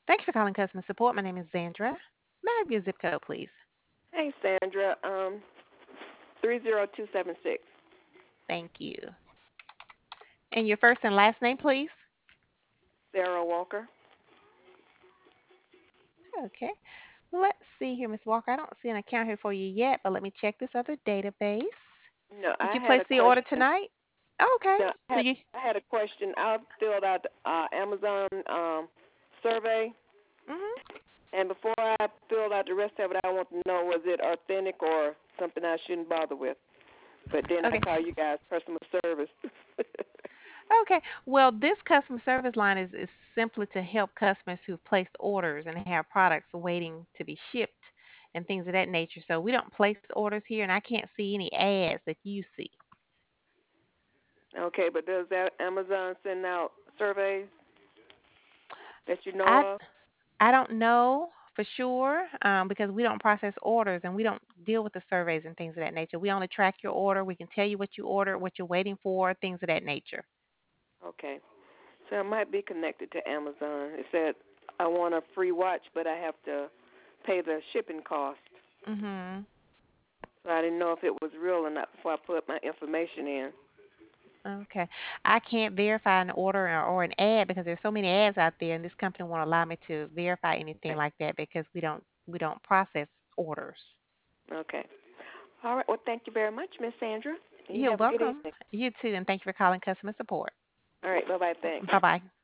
Thank you for calling customer support. My name is Zandra. May I have your zip code, please? Hey, Sandra. 30276. Thank you. And your first and last name, please? Sarah Walker. Okay. Let's see here, Miss Walker. I don't see an account here for you yet, but let me check this other database. No, Did I you had place a the order question. tonight? Okay. No, So you. I had a question. I filled out the Amazon survey, Mhm. and before I filled out the rest of it, I want to know was it authentic or something I shouldn't bother with. But then I Okay. call you guys customer service. Okay. Well, this customer service line is simply to help customers who've placed orders and have products waiting to be shipped and things of that nature. So we don't place orders here, and I can't see any ads that you see. Okay, but does that Amazon send out surveys that you I know of? I don't know for sure because we don't process orders and we don't deal with the surveys and things of that nature. We only track your order. We can tell you what you ordered, what you're waiting for, things of that nature. Okay. So it might be connected to Amazon. It said I want a free watch, but I have to pay the shipping cost. Mhm. So I didn't know if it was real or not before I put my information in. Okay. I can't verify an order or an ad because there's so many ads out there, and this company won't allow me to verify anything Okay. like that because we don't process orders. Okay. All right. Well, thank you very much, Miss Sandra. You You're have a good welcome. evening. You too, and thank you for calling customer support. All right. Bye bye. Thanks. Bye bye.